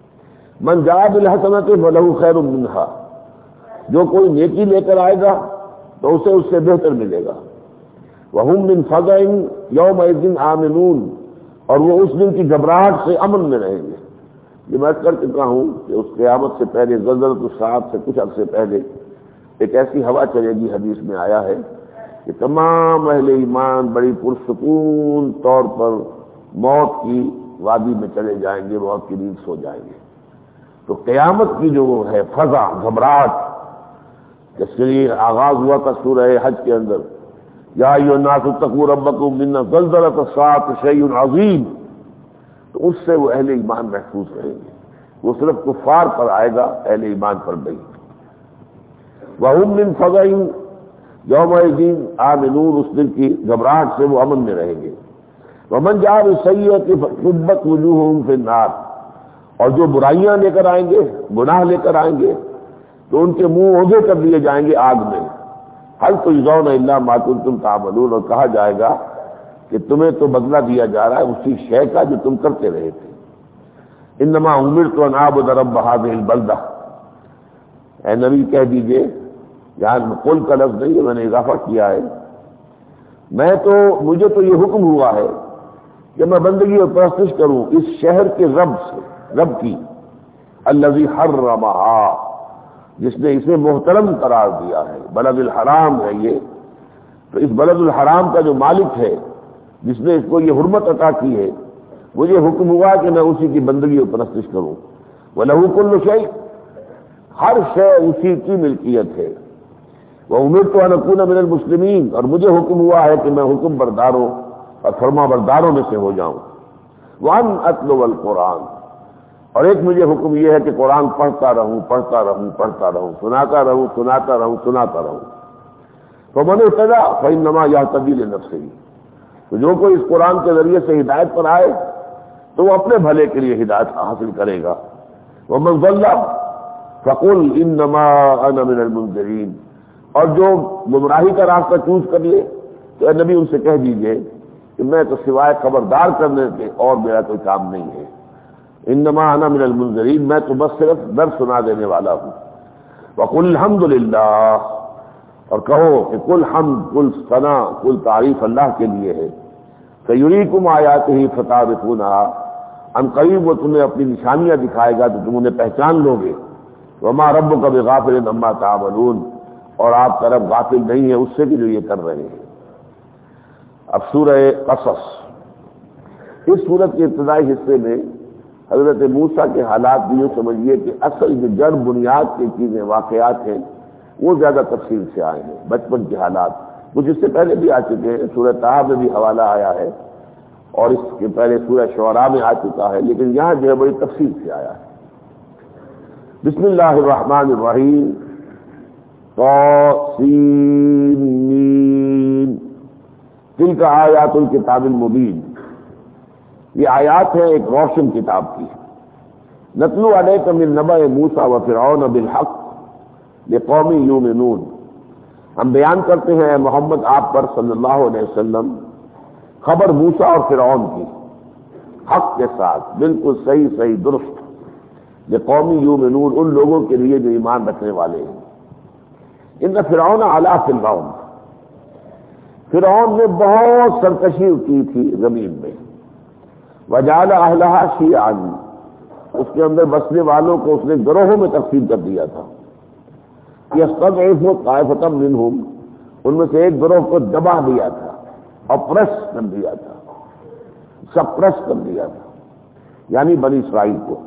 من جاء بالحسنۃ فلہ خیر منہا، جو کوئی نیکی لے کر آئے گا تو اسے اس سے بہتر ملے گا۔ وہم من فزع یومئذ آمنون، اور وہ اس دن کی گھبراہٹ سے امن میں رہیں گے۔ یہ میں کر چکا ہوں کہ اس قیامت سے پہلے زلزلۃ الساعۃ سے کچھ عرصے پہلے ایک ایسی ہوا چلے گی، حدیث میں آیا ہے کہ تمام اہل ایمان بڑی پرسکون طور پر موت کی وادی میں چلے جائیں گے، موت کی نیند سو جائیں گے۔ تو قیامت کی جو ہے فضا، گھبراہٹ، جس کے لیے آغاز ہوا تھا سورہ حج کے اندر، یا ایھا الناس اتقوا ربکم ان زلزلۃ الساعۃ شیء عظیم، تو اس سے وہ اہل ایمان محفوظ رہیں گے۔ وہ صرف کفار پر آئے گا، اہل ایمان پر نہیں۔ وہم من فزع یومئذ آمنون، اس دن کی گھبراہٹ سے وہ امن میں رہیں گے۔ ومن جاء بالسیئۃ فکبت وجوہہم فی النار، اور جو برائیاں لے کر آئیں گے، گناہ لے کر آئیں گے، تو ان کے منہ اوجھے کر دیے جائیں گے آگ میں۔ هل تجزون الا ما کنتم تعملون، اور کہا جائے گا کہ تمہیں تو بدلہ دیا جا رہا ہے اسی شے کا جو تم کرتے رہے تھے۔ انما امرت ان اعبد رب هذه البلدہ، اے نبی کہہ دیجئے، یہاں قل کا لفظ نہیں ہے، میں نے اضافہ کیا ہے، مجھے تو یہ حکم ہوا ہے کہ میں بندگی اور پرستش کروں اس شہر کے رب سے، رب کی، الذی حرمہا، جس نے اسے محترم قرار دیا ہے، بلد الحرام ہے یہ، تو اس بلد الحرام کا جو مالک ہے، جس نے اس کو یہ حرمت عطا کی ہے، مجھے حکم ہوا کہ میں اسی کی بندگی اور پرستش کروں۔ وَلَهُ كُلُّ شَيْءٍ، ہر شے اسی کی ملکیت ہے۔ وَأُمِرْتُ أَنْ أَكُونَ مِنَ الْمُسْلِمِينَ، اور مجھے حکم ہوا ہے کہ میں حکم برداروں اور فرما برداروں میں سے ہو جاؤں۔ وَأَنْ أَتْلُوَ الْقُرْآنَ، اور ایک مجھے حکم یہ ہے کہ قرآن پڑھتا رہوں پڑھتا رہوں پڑھتا رہوں، سناتا رہوں سناتا رہوں سناتا رہوں۔ فَمَنِ اهْتَدَىٰ فَإِنَّمَا يَهْتَدِي لِنَفْسِهِ، تو جو کوئی اس قرآن کے ذریعے سے ہدایت پر آئے تو وہ اپنے بھلے کے لیے ہدایت حاصل کرے گا۔ وَمَنْ ضَلَّ فَقُلْ إِنَّمَا أَنَا مِنَ الْمُنذِرِينَ، اور جو گمراہی کا راستہ چوز کر لے تو اے نبی ان سے کہہ دیجئے کہ میں تو سوائے خبردار کرنے کے اور میرا کوئی کام نہیں ہے۔ انما انا من المنذرین، میں تو بس صرف ڈر سنا دینے والا ہوں۔ وقل الحمد للہ، اور کہو کہ کل حمد، کل ثنا، کل تعریف اللہ کے لیے ہے۔ سیریکم آیاتہ فتعرفونہا، ان قریب وہ تمہیں اپنی نشانیاں دکھائے گا تو تم انہیں پہچان لو گے۔ وما ربک بغافل عما تعملون، اور آپ کا رب غافل نہیں ہے اس سے کہ جو یہ کر رہے ہیں۔ اب سورہ قصص، اس سورت کے ابتدائی حصے میں حضرت موسیٰ کے حالات بھی یوں سمجھیے کہ اصل جو جڑ بنیاد کی چیزیں واقعات ہیں وہ زیادہ تفصیل سے آئے ہیں، بچپن کے حالات کچھ اس سے پہلے بھی آ چکے ہیں، سورہ طٰہٰ میں بھی حوالہ آیا ہے اور اس کے پہلے سورہ شعراء میں آ چکا ہے، لیکن یہاں جو ہے بڑی تفصیل سے آیا ہے۔ بسم اللہ الرحمن الرحیم، طاسین، تلک آیات الکتاب المبین، یہ آیات ہیں ایک روشن کتاب کی۔ نتلو علیک من نبأ موسیٰ وفرعون بالحق لقوم یؤمنون، ہم بیان کرتے ہیں اے محمد آپ پر صلی اللہ علیہ وسلم خبر موسیٰ اور فرعون کی، حق کے ساتھ، بالکل صحیح صحیح درست، لقوم یؤمنون، ان لوگوں کے لیے جو ایمان رکھنے والے ہیں۔ ان فرعون علا فی الارض، فرعون نے بہت سرکشی کی تھی زمین میں، وجعل اہلہا شیعا، اس کے اندر بسنے والوں کو اس نے گروہوں میں تقسیم کر دیا تھا۔ یستضعف طائفۃ منہم، ان میں سے ایک گروہ کو دبا دیا تھا، اپریس کر دیا تھا، سپریس کر دیا تھا، یعنی بنی اسرائیل کو۔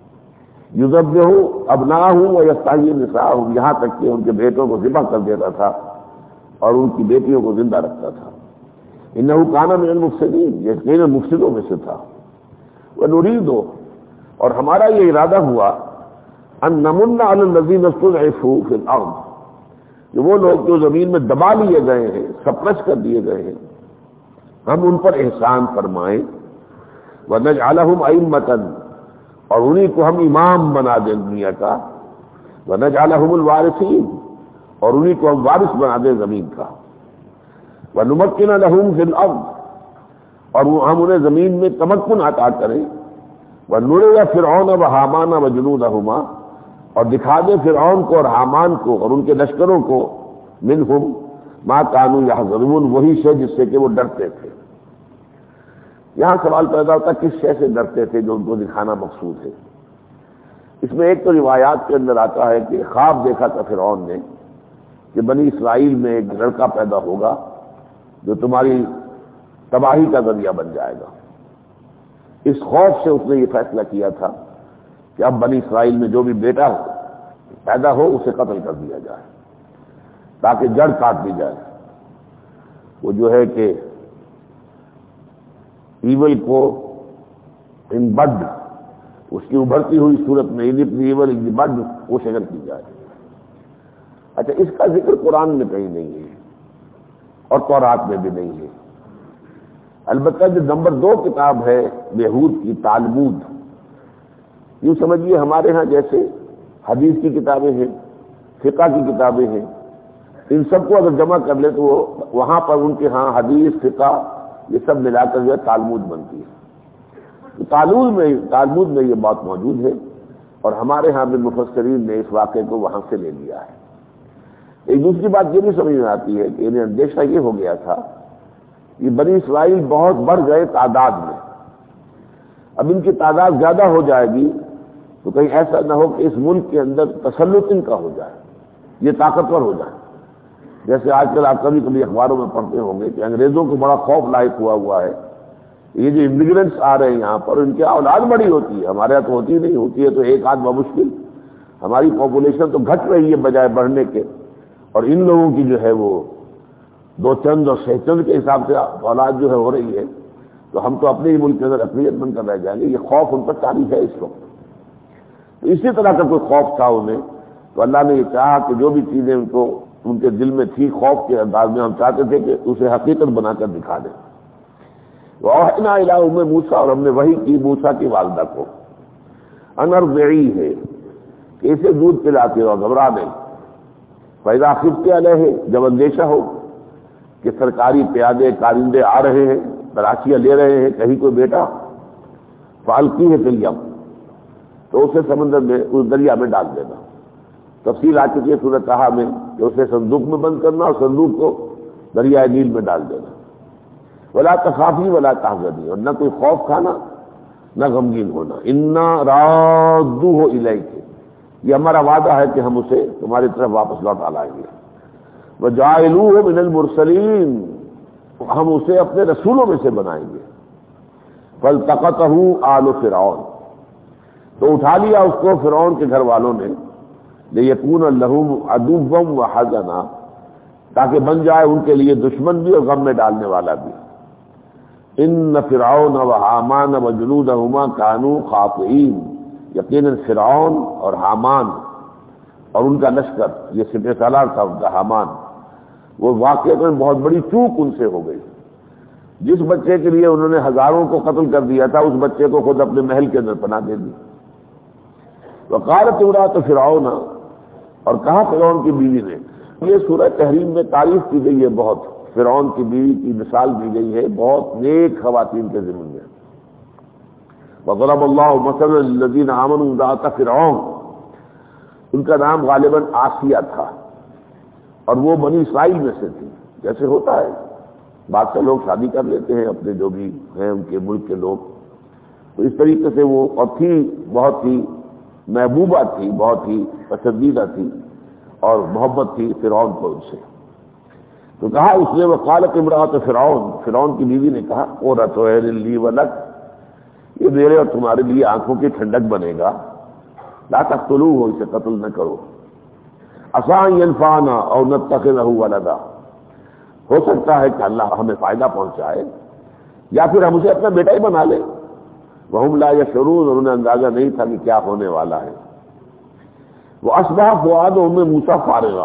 یذبح ابناءہم ویستحیی نساءہم، یہاں تک کہ ان کے بیٹوں کو ذبح کر دیتا تھا اور ان کی بیٹیوں کو زندہ رکھتا تھا۔ انہ کان من المفسدین، یہ یقیناً مفسدوں میں سے تھا۔ ونرید، اور ہمارا یہ ارادہ ہوا، ان نمن علی الذین استضعفوا فی الارض، کہ وہ لوگ جو زمین میں دبا لیے گئے ہیں، سپریس کر دیے گئے ہیں، ہم ان پر احسان فرمائیں۔ ونجعلہم ائمۃ، اور انہی کو ہم امام بنا دیں دنیا کا۔ ونجعلہم الوارثین، اور انہی کو ہم وارث بنا دیں زمین کا۔ وَنُمَكِّنَ لَهُمْ فِي الْأَرْضِ، اور ہم انہیں زمین میں تمکن عطا کریں۔ وَنُرِيَ فِرْعَوْنَ وَحَامَانَ وَجُنُودَهُمَا، اور دکھا دیں فرعون کو اور حامان کو اور ان کے لشکروں کو، منہم ما كانوا يحذرون، وہی شے جس سے کہ وہ ڈرتے تھے۔ یہاں سوال پیدا ہوتا کس شے سے ڈرتے تھے جو ان کو دکھانا مقصود ہے۔ اس میں ایک تو روایات کے اندر آتا ہے کہ خواب دیکھا تھا فرعون نے کہ بنی اسرائیل میں ایک لڑکا پیدا ہوگا جو تمہاری تباہی کا ذریعہ بن جائے گا۔ اس خوف سے اس نے یہ فیصلہ کیا تھا کہ اب بنی اسرائیل میں جو بھی بیٹا پیدا ہو اسے قتل کر دیا جائے تاکہ جڑ کاٹ دی جائے۔ وہ جو ہے کہ ایول کو ان بڈ، اس کی ابھرتی ہوئی صورت میں ایول ان بڈ وہ شکل کی جائے۔ اچھا، اس کا ذکر قرآن میں کہیں نہیں ہے اور تورات میں بھی نہیں ہے۔ البتہ جو نمبر 2 کتاب ہے یہود کی، تالمود، یوں سمجھیے ہمارے ہاں جیسے حدیث کی کتابیں ہیں، فقہ کی کتابیں ہیں، ان سب کو اگر جمع کر لے تو وہاں پر ان کے ہاں حدیث، فقہ، یہ سب ملا کر جو ہے تالمود بنتی ہے۔ تالمود میں یہ بات موجود ہے، اور ہمارے ہاں بھی مفسرین نے اس واقعے کو وہاں سے لے لیا ہے۔ ایک دوسری بات یہ بھی سمجھ میں آتی ہے کہ انہیں اندیشہ یہ ہو گیا تھا کہ بنی اسرائیل بہت بڑھ گئے تعداد میں، اب ان کی تعداد زیادہ ہو جائے گی تو کہیں ایسا نہ ہو کہ اس ملک کے اندر تسلط ان کا ہو جائے، یہ طاقتور ہو جائے۔ جیسے آج کل آپ کبھی کبھی اخباروں میں پڑھتے ہوں گے کہ انگریزوں کو بڑا خوف لاحق ہوا ہے، یہ جو امیگرینٹس آ رہے ہیں یہاں پر، ان کی اولاد بڑی ہوتی ہے، ہمارے یہاں تو ہوتی نہیں، ہوتی ہے تو ایک آدھ بمشکل، ہماری پاپولیشن تو گھٹ رہی ہے بجائے بڑھنے کے، اور ان لوگوں کی جو ہے وہ دو چند اور سہ چند کے حساب سے اولاد جو ہے ہو رہی ہے، تو ہم تو اپنے ہی ملک کے اندر اقلیت بن کر رہ جائیں گے۔ یہ خوف ان پر طاری ہے اس وقت۔ تو اسی طرح کا کوئی خوف تھا انہیں، تو اللہ نے یہ چاہا کہ جو بھی چیزیں ان کے دل میں تھی خوف کے انداز میں، ہم چاہتے تھے کہ اسے حقیقت بنا کر دکھا دیں۔ وَأَوْحَيْنَا إِلَىٰ أُمِّ مُوسَىٰ، اور ہم نے وحی کی موسیٰ کی والدہ کو، أَنْ أَرْضِعِيهِ، کہ اسے دودھ پلاتے ہو، گھبرا نہیں۔ فَإِذَا خِفْتِ عَلَيْهِ، جب اندیشہ ہو کہ سرکاری پیادے کارندے آ رہے ہیں، تلاشیاں لے رہے ہیں کہیں کوئی بیٹا، فَأَلْقِيهِ فِي الْيَمِّ، تو اسے سمندر میں، اس دریا میں ڈال دینا۔ تفصیل آ چکی ہے سورۃ طٰہٰ میں کہ اسے صندوق میں بند کرنا اور صندوق کو دریائے نیل میں ڈال دینا۔ ولا تخافی ولا تحزنی، اور نہ کوئی خوف کھانا نہ غمگین ہونا۔ انا رادوہ الیک، یہ ہمارا وعدہ ہے کہ ہم اسے تمہاری طرف واپس لوٹا لائیں گے۔ وجاعلوہ من المرسلین، ہم اسے اپنے رسولوں میں سے بنائیں گے۔ فالتقطہ آل فرعون، تو اٹھا لیا اس کو فرعون کے گھر والوں نے، لیکون لہم عدوا وحزنا، تاکہ بن جائے ان کے لیے دشمن بھی اور غم میں ڈالنے والا بھی۔ ان فرعون وحامان وجنودہما کانوا خاطئین، یقیناً فرعون اور حامان اور ان کا لشکر، یہ سپہ سالار تھا ان کا حامان، وہ واقعہ میں بہت بڑی چوک ان سے ہو گئی۔ جس بچے کے لیے انہوں نے ہزاروں کو قتل کر دیا تھا، اس بچے کو خود اپنے محل کے اندر پناہ دے دی۔ وقالت امرأۃ فرعون، اور کہا فرعون کی بیوی نے، یہ سورہ تحریم میں تعریف کی گئی ہے بہت، فرعون کی بیوی کی مثال دی گئی ہے بہت نیک خواتین کے ضمن میں۔ وضرب اللہ مثلا للذین آمنوا امرأۃ فرعون، ان کا نام غالباً آسیہ تھا، اور وہ بنی اسرائیل میں سے تھی۔ جیسے ہوتا ہے بادشاہ لوگ شادی کر لیتے ہیں اپنے جو بھی ہیں ان کے ملک کے لوگ، تو اس طریقے سے وہ، اور تھی بہت ہی محبوبہ تھی، بہت ہی پسندیدہ تھی، اور محبت تھی فرعون کو ان سے۔ تو کہا اس نے، وقالت امرأۃ فرعون، فرعون کی بیوی نے کہا، قرۃ عین لی ولک، یہ میرے اور تمہارے لیے آنکھوں کی ٹھنڈک بنے گا، لا تقتلوہ، اسے قتل نہ کرو، عسیٰ ان ینفعنا او نتخذہ ولدا، ہو سکتا ہے کہ اللہ ہمیں فائدہ پہنچائے یا پھر ہم اسے اپنا بیٹا ہی بنا لیں۔ وہم لا یشعرون، اور انہیں اندازہ نہیں تھا کہ کیا ہونے والا ہے۔ وَأَصْبَحَ فُؤَادُ أُمِّ مُوسَىٰ فَارِغًا،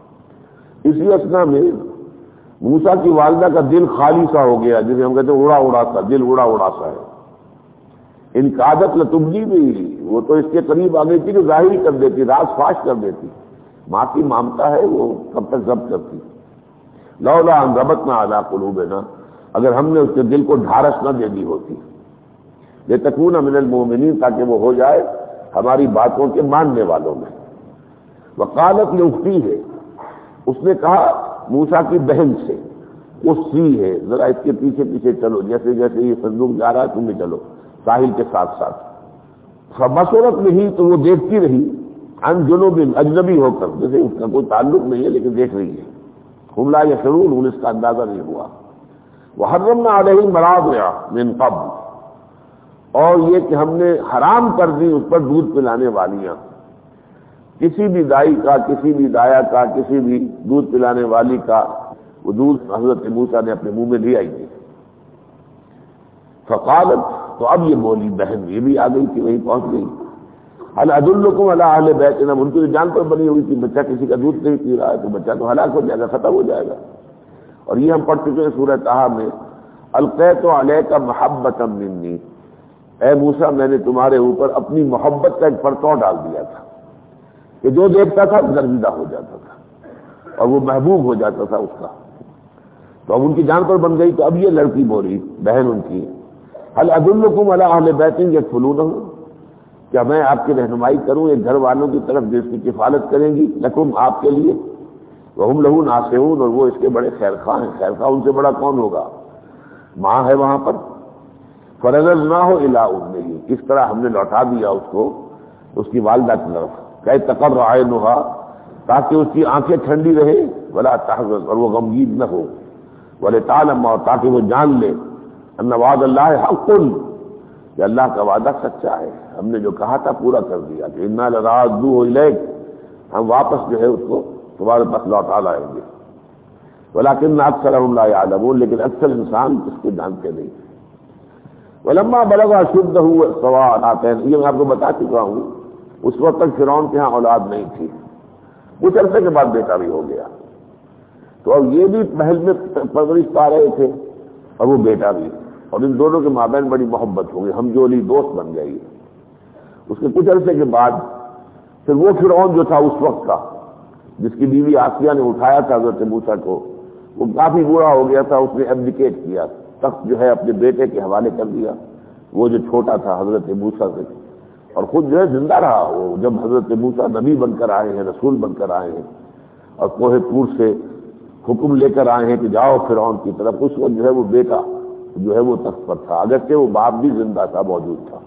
اسی اثنا میں موسیٰ کی والدہ کا دل خالی سا ہو گیا، جسے ہم کہتے ہیں اڑا اڑا سا، دل اڑا اڑا سا ہے۔ ان کادت لتبدی بھی، وہ تو اس کے قریب آ گئی تھی کہ ظاہر کر دیتی، راز فاش کر دیتی۔ ماں کی مامتا ہے، وہ کب تک ضبط کرتی۔ لولا ان ربطنا علی قلوبنا، اگر ہم نے اس کے دل کو ڈھارس نہ دے دی ہوتی، لتکون من المؤمنین، تاکہ وہ ہو جائے ہماری باتوں کے ماننے والوں میں۔ وقالت لاختیہ، اس نے کہا موسیٰ کی بہن سے، اسی ہے، ذرا اس کے پیچھے پیچھے چلو، جیسے جیسے یہ صندوق جا رہا ہے تم بھی چلو ساحل کے ساتھ ساتھ۔ فبصرت نہیں، تو وہ دیکھتی رہی، عن جنوب، اجنبی ہو کر، جیسے اس کا کوئی تعلق نہیں ہے لیکن دیکھ رہی ہے۔ ہم لا یشعرون، انہیں اس کا اندازہ نہیں ہوا۔ وحرمنا علیہ المراضع من قبل، اور یہ کہ ہم نے حرام کر دی اس پر دودھ پلانے والیاں، کسی بھی دائی کا، کسی بھی دایا کا، کسی بھی دودھ پلانے والی کا وہ دودھ حضرت موسیٰ نے اپنے منہ میں لے آئی تھی۔ فقالت، تو اب یہ بولی بہن، یہ بھی آ گئی تھی، وہیں پہنچ گئی۔ هل ادلکم علی اہل بیت، ان کی جان پر بنی ہوئی تھی، بچہ کسی کا دودھ نہیں پی رہا ہے تو بچہ تو ہلاک ہو جائے گا، ختم ہو جائے گا۔ اور یہ ہم پڑھ چکے ہیں سورہ طٰہٰ میں، القیت علیک محبۃ منی، اے موسیٰ میں نے تمہارے اوپر اپنی محبت کا ایک پرتو ڈال دیا تھا کہ جو دیکھتا تھا گرمیدہ ہو جاتا تھا اور وہ محبوب ہو جاتا تھا اس کا۔ تو اب ان کی جان پر بن گئی، تو اب یہ لڑکی بولی بہن ان کی، هل ادلکم علی اہل بیت یکفلونہ، کیا میں آپ کی رہنمائی کروں ایک گھر والوں کی طرف جس کی کفالت کریں گی، لکم آپ کے لیے، وہم لہ ناصحون، اور وہ اس کے بڑے خیر خواہ ہیں، خیر خواہ ان سے بڑا کون ہوگا، ماں ہے وہاں پر۔ فرددناہ الی امہ، اس طرح ہم نے لوٹا دیا اس کو اس کی والدہ کی طرف، کہ تقر عینھا، تاکہ اس کی آنکھیں ٹھنڈی رہے، ولا تحزن، اور وہ غمگین نہ ہو، ولتعلم، اور تاکہ وہ جان لے، ان وعد اللہ حق، کہ اللہ کا وعدہ سچا ہے، ہم نے جو کہا تھا پورا کر دیا، کہ انا لرادوہ الیک، ہم واپس جو ہے اس کو تمہارے پاس لوٹا لائیں گے، ولکن اکثرهم لا یعلمون، لیکن اکثر انسان اس کو جانتے نہیں۔ ولما بلغ اشدہ واستوى آتین، یہ میں آپ کو بتا چکا ہوں، اس وقت تک فرعون کے ہاں اولاد نہیں تھی، کچھ عرصے کے بعد بیٹا بھی ہو گیا، تو اب یہ بھی محل میں پرورش پا رہے تھے اور وہ بیٹا بھی، اور ان دونوں کے مابین بڑی محبت ہو گئی، ہم جولی دوست بن گئی۔ اس کے کچھ عرصے کے بعد پھر وہ فرعون جو تھا اس وقت کا، جس کی بیوی آسیہ نے اٹھایا تھا حضرت موسیٰ کو، وہ کافی بوڑھا ہو گیا تھا، اس نے ایبڈیکیٹ کیا، تخت جو ہے اپنے بیٹے کے حوالے کر دیا، وہ جو چھوٹا تھا حضرت موسیٰ سے، اور خود جو ہے زندہ رہا وہ، جب حضرت موسیٰ نبی بن کر آئے ہیں، رسول بن کر آئے ہیں، اور کوہ طور سے حکم لے کر آئے ہیں کہ جاؤ فرعون کی طرف، اس وقت جو ہے وہ بیٹا جو ہے وہ تخت پر تھا، اگرچہ وہ باپ بھی زندہ تھا، موجود تھا۔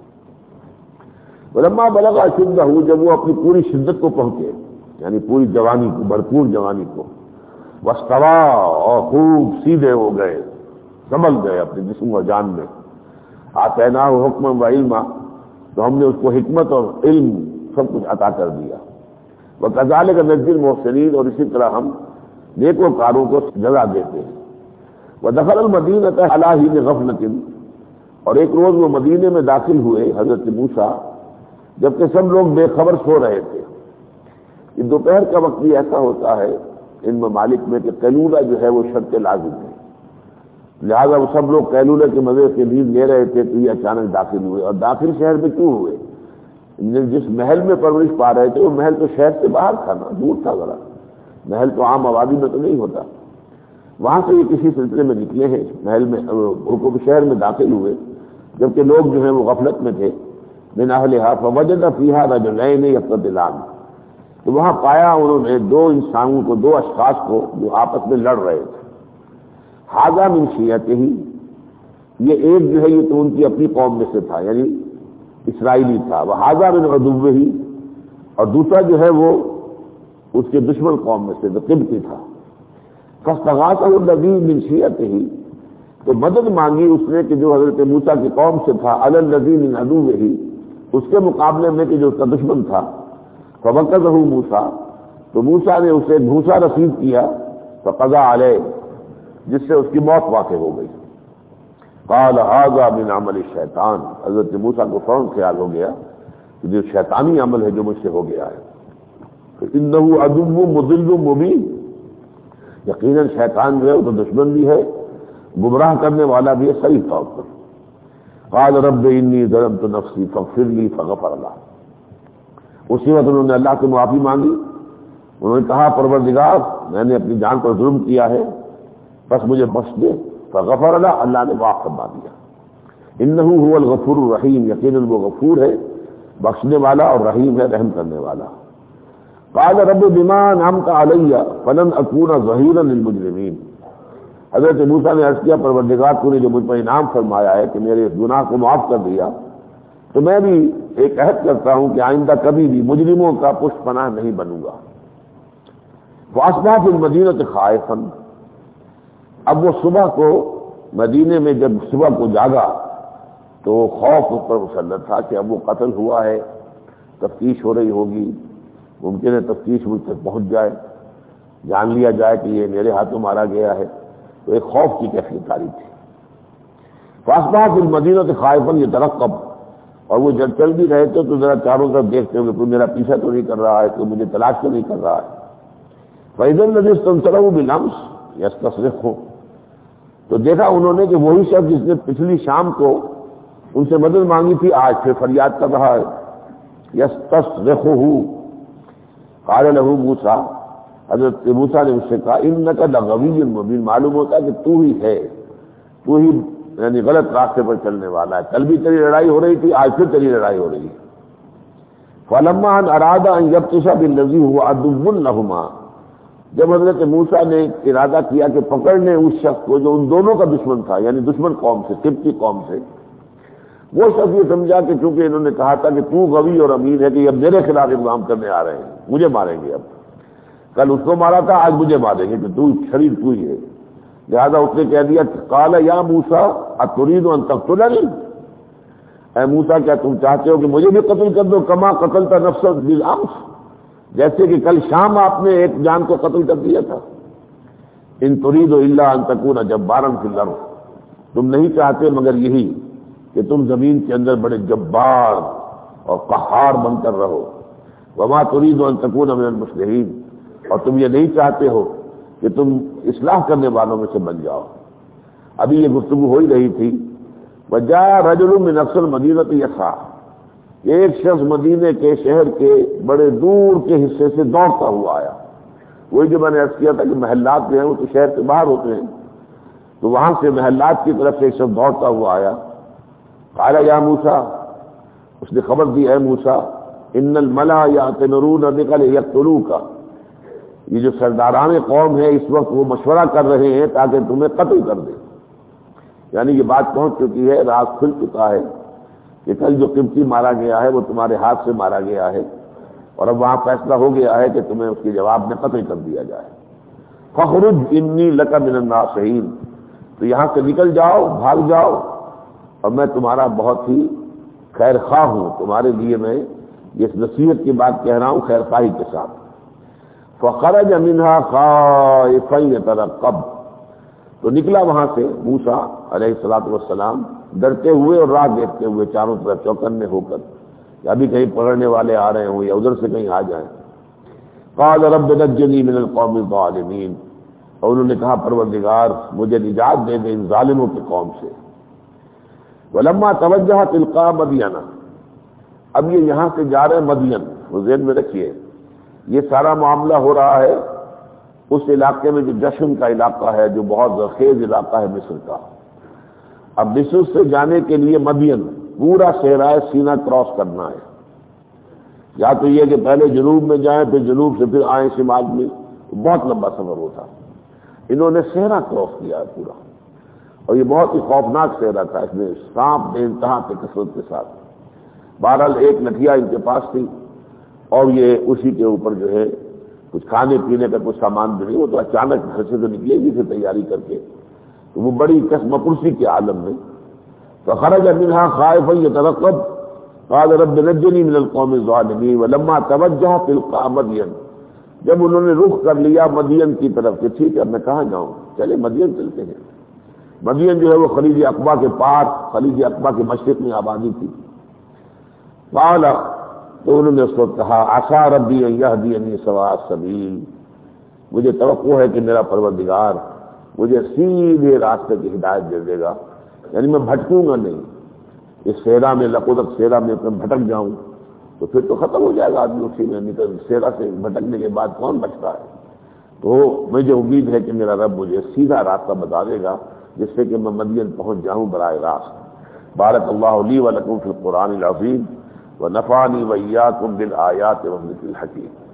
ولما بلغ اشدہ، جب وہ اپنی پوری شدت کو پہنچے، یعنی پوری جوانی کو، بھرپور جوانی کو، واستوى، اور خوب سیدھے ہو گئے، سنبھل گئے اپنے جسم و جان میں، آتیناہ حکما و علما، تو ہم نے اس کو حکمت اور علم سب کچھ عطا کر دیا، وکذالک نجزی المحسنین، اور اسی طرح ہم نیکوکاروں کو جزا دیتے ہیں۔ ودخل المدینۃ علی حین غفلۃ، اور ایک روز وہ مدینے میں داخل ہوئے حضرت موسیٰ جبکہ سب لوگ بے خبر سو رہے تھے۔ یہ دوپہر کا وقت بھی ایسا ہوتا ہے ان ممالک میں کہ قیلولہ جو ہے وہ شرط لازم ہے، لہذا وہ سب لوگ قیلولہ کے مزے سے نیند لے رہے تھے، تو یہ اچانک داخل ہوئے، اور داخل شہر میں کیوں ہوئے؟ جس محل میں پرورش پا رہے تھے وہ محل تو شہر سے باہر تھا نا، دور تھا ذرا، محل تو عام آبادی میں تو نہیں ہوتا، وہاں سے یہ کسی سلسلے میں نکلے ہیں محل میں، حکم شہر میں داخل ہوئے جبکہ لوگ جو ہیں وہ غفلت میں تھے، من اہلھا فوجد فیہا رجلین یقتتلان، تو وہاں پایا انہوں نے دو انسانوں کو، دو اشخاص کو جو آپس میں لڑ رہے تھے، ھذا من شیعتہ، یہ ایک جو ہے یہ تو ان کی اپنی قوم میں سے تھا، یعنی اسرائیلی تھا، وھذا من عدوہ، اور دوسرا جو ہے وہ اس کے دشمن قوم میں سے جو قبطی تھا، فاستغاثہ الذی من شیعتہ، تو مدد مانگی اس نے کہ جو حضرت موسیٰ کی قوم سے تھا، علی الذی من عدوہ، اس کے مقابلے میں کہ جو اس کا دشمن تھا، فوقظہ موسیٰ، تو موسیٰ نے اسے گھونسا رسید کیا، فقضى علیہ، جس سے اس کی موت واقع ہو گئی۔ قال ھذا من عمل الشیطان، حضرت موسیٰ کو فوراً خیال ہو گیا کہ جو شیطانی عمل ہے جو مجھ سے ہو گیا ہے، انہ عدو مضل مبین، یقیناً شیطان جو ہے وہ تو دشمن بھی ہے، گمراہ کرنے والا بھی ہے صحیح طور پر۔ قال رب انی ظلمت نفسی فاغفر لی، فغفر له، اسی وقت انہوں نے اللہ سے معافی مانگی، انہوں نے کہا پروردگار میں نے اپنی جان پر ظلم کیا ہے، بس مجھے بخش دے، فغفر له، اللہ نے معاف فرما دیا۔ انہ هو الغفور الرحیم، یقیناً وہ غفور ہے، بخشنے والا، اور رحیم ہے، رحم کرنے والا۔ قال رب بما انعمت علی فلن اکون ظہیرا للمجرمین، حضرت موسیٰ نے عرض کیا پروردگار تو نے جو مجھ پر انعام فرمایا ہے کہ میرے اس گناہ کو معاف کر دیا، تو میں بھی ایک عہد کرتا ہوں کہ آئندہ کبھی بھی مجرموں کا پشت پناہ نہیں بنوں گا۔ فاصبح فی المدینۃ خائفا، اب وہ صبح کو مدینے میں جب صبح کو جاگا تو خوف اس پر مسلط تھا کہ اب وہ قتل ہوا ہے، تفتیش ہو رہی ہوگی، ممکن ہے تفتیش مجھ تک پہنچ جائے، جان لیا جائے کہ یہ میرے ہاتھوں مارا گیا ہے، تو ایک خوف کی کیفیت جاری تھی۔ فاصبح فی المدینۃ خائفا یترقب، اور وہ جب چل بھی رہے تھے تو ذرا چاروں طرف دیکھتے ہوئے کوئی میرا پیچھا تو نہیں کر رہا ہے، کوئی مجھے تلاش تو نہیں کر رہا ہے۔ فإذا الذی استنصرہ بالامس یستصرخہ، تو دیکھا انہوں نے کہ وہی شخص جس نے پچھلی شام کو ان سے مدد مانگی تھی آج پھر فریاد کر رہا ہے، یستصرخہ۔ قال له موسیٰ، حضرت موسیٰ نے اس سے کہا انک لغوی مبین، معلوم ہوتا ہے کہ تو ہی ہے، تو ہی یعنی غلط راستے پر چلنے والا ہے. کل بھی تیری لڑائی ہو رہی تھی، آج پھر تیری لڑائی ہو رہی ہے. فلما ان اراد ان یبطش بالذی هو عدو لهما، جب حضرت موسیٰ نے ارادہ کیا کہ پکڑ لیں اس شخص کو جو ان دونوں کا دشمن تھا، یعنی دشمن قوم سے، قبطی قوم سے، وہ شخص یہ سمجھا کہ چونکہ انہوں نے کہا تھا کہ تو غوی اور امین ہے کہ اب میرے خلاف اقدام کرنے آ رہے ہیں، مجھے ماریں گے. اب کل اس کو مارا تھا، آج مجھے ماریں گے کہ تو شریر تو ہی ہے. لہذا اس نے کہہ دیا قال یا موسیٰ اتريد ان تقتلنی، اے موسیٰ کیا تم چاہتے ہو کہ مجھے بھی قتل کر دو، کما قتلت نفسا بالامس، جیسے کہ کل شام آپ نے ایک جان کو قتل کر دیا تھا. ان تريد الا ان تكون جبارا في الارض، تم نہیں چاہتے مگر یہی کہ تم زمین کے اندر بڑے جبار اور قہار بن کر رہو. وما تريد ان تكون من المصلحين، اور تم یہ نہیں چاہتے ہو کہ تم اصلاح کرنے والوں میں سے بن جاؤ. ابھی یہ گفتگو ہو ہی رہی تھی. وجاء رجل من اقصى المدینہ یسعی، ایک شخص مدینے کے شہر کے بڑے دور کے حصے سے دوڑتا ہوا آیا. وہی جو میں نے عرض کیا تھا کہ محلات جو ہیں وہ تو شہر سے باہر ہوتے ہیں، تو وہاں سے محلات کی طرف سے ایک شخص دوڑتا ہوا آیا. قال یا موسیٰ، اس نے خبر دی اے موسیٰ، ان الملا یأتمرون بک لیقتلوک، یہ جو سرداران قوم ہیں اس وقت وہ مشورہ کر رہے ہیں تاکہ تمہیں قتل کر دیں. یعنی یہ بات پہنچ چکی ہے، راز کھل چکا ہے کہ کل جو قبطی مارا گیا ہے وہ تمہارے ہاتھ سے مارا گیا ہے، اور اب وہاں فیصلہ ہو گیا ہے کہ تمہیں اس کے جواب میں قتل کر دیا جائے. فخرج انی لک من الناصحین، تو یہاں سے نکل جاؤ، بھاگ جاؤ، اور میں تمہارا بہت ہی خیر خواہ ہوں. تمہارے لیے میں یہ نصیحت کی بات کہہ رہا ہوں خیر خواہی کے ساتھ. فخرج منها خائفا يترقب، تو نکلا وہاں سے موسیٰ علیہ الصلوۃ والسلام ڈرتے ہوئے اور راہ دیکھتے ہوئے چاروں طرف چوکنے ہو کر، یا ابھی کہیں پکڑنے والے آ رہے ہوں یا ادھر سے کہیں آ جائیں. قال رب نجنی من القوم الظالمین، اور انہوں نے کہا پروردگار مجھے نجات دے دے ان ظالموں کی قوم سے. ولما توجہ تلقاء مدین، اب یہ یہاں سے جا رہے مدین، وہ ذہن میں رکھیے یہ سارا معاملہ ہو رہا ہے اس علاقے میں جو جشن کا علاقہ ہے، جو بہت زرخیز علاقہ ہے مصر کا. اب مصر سے جانے کے لیے مدین پورا صحرائے سینا کراس کرنا ہے. یا تو یہ کہ پہلے جنوب میں جائیں پھر جنوب سے پھر آئیں شمال میں، بہت لمبا سفر ہوتا. انہوں نے صحرا کراس کیا ہے پورا، اور یہ بہت ہی خوفناک صحرا تھا، اس میں سانپ بے انتہا کے کثرت کے ساتھ. بہرحال ایک لٹھیا ان کے پاس تھی، اور یہ اسی کے اوپر جو ہے کچھ کھانے پینے کا کچھ سامان بھی نہیں. وہ تو اچانک گھر سے تو نکلے گی سے تیاری کر کے، تو وہ بڑی قسم پرسی کے عالم میں. فخرج منها خائفا يترقب قال رب نجني من القوم الظالمين ولما توجہ تلقاء مدین، جب انہوں نے رخ کر لیا مدین کی طرف کہ ٹھیک ہے میں کہاں جاؤں، چلے مدین چلتے ہیں. مدین جو ہے وہ خلیج عقبہ کے پار، خلیج عقبہ کے مشرق میں آبادی تھی. قال، تو انہوں نے اس کو کہا عسى ربی ان يهديني سواء السبيل، مجھے توقع ہے کہ میرا پروردگار مجھے سیدھے راستے کی ہدایت دے دے گا، یعنی میں بھٹکوں گا نہیں. اس صحرا میں لقدق صحرا میں بھٹک جاؤں تو پھر تو ختم ہو جائے گا آدمی اسی میں، نہیں تو صحرا سے بھٹکنے کے بعد کون بچتا ہے. تو مجھے امید ہے کہ میرا رب مجھے سیدھا راستہ بتا دے گا جس سے کہ میں مدین پہنچ جاؤں براہ راست. بارک اللہ لی و لکم فی القرآن العظیم ونفعنی وإیاکم بالآیات والذکر الحکیم.